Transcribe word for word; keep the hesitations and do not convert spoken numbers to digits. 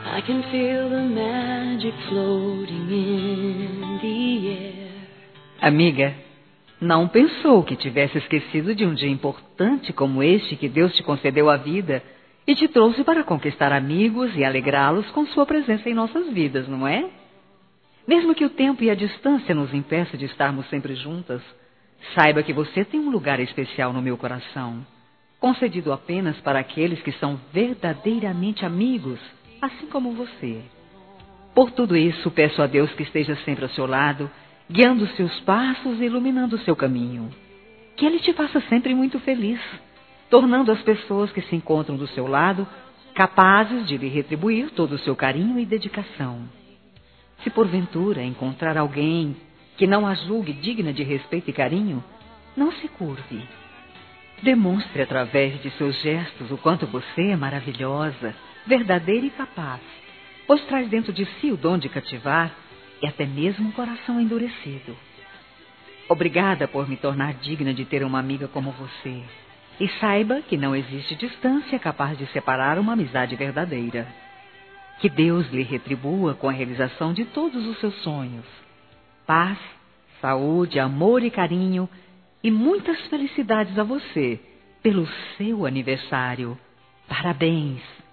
I can feel the magic floating in the air. Amiga, não pensou que tivesse esquecido de um dia importante como este que Deus te concedeu à vida e te trouxe para conquistar amigos e alegrá-los com sua presença em nossas vidas, não é? Mesmo que o tempo e a distância nos impeçam de estarmos sempre juntas, saiba que você tem um lugar especial no meu coração, concedido apenas para aqueles que são verdadeiramente amigos, assim como você. Por tudo isso, peço a Deus que esteja sempre ao seu lado, guiando os seus passos e iluminando o seu caminho. Que Ele te faça sempre muito feliz, tornando as pessoas que se encontram do seu lado capazes de lhe retribuir todo o seu carinho e dedicação. Se porventura encontrar alguém que não a julgue digna de respeito e carinho, não se curve. Demonstre através de seus gestos o quanto você é maravilhosa, verdadeira e capaz, pois traz dentro de si o dom de cativar e até mesmo um coração endurecido. Obrigada por me tornar digna de ter uma amiga como você. E saiba que não existe distância capaz de separar uma amizade verdadeira. Que Deus lhe retribua com a realização de todos os seus sonhos. Paz, saúde, amor e carinho e muitas felicidades a você pelo seu aniversário. Parabéns!